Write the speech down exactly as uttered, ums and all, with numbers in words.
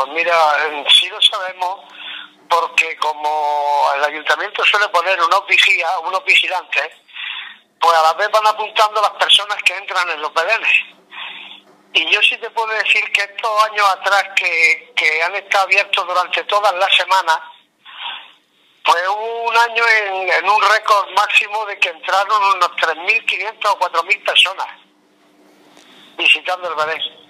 mira, sí lo sabemos porque como el ayuntamiento suele poner unos vigías, unos vigilantes, pues a la vez van apuntando las personas que entran en los belenes. Y yo sí te puedo decir que estos años atrás que, que han estado abiertos durante todas las semanas, pues hubo un año en, en un récord máximo de que entraron unos tres mil quinientas o cuatro mil personas visitando el Belén.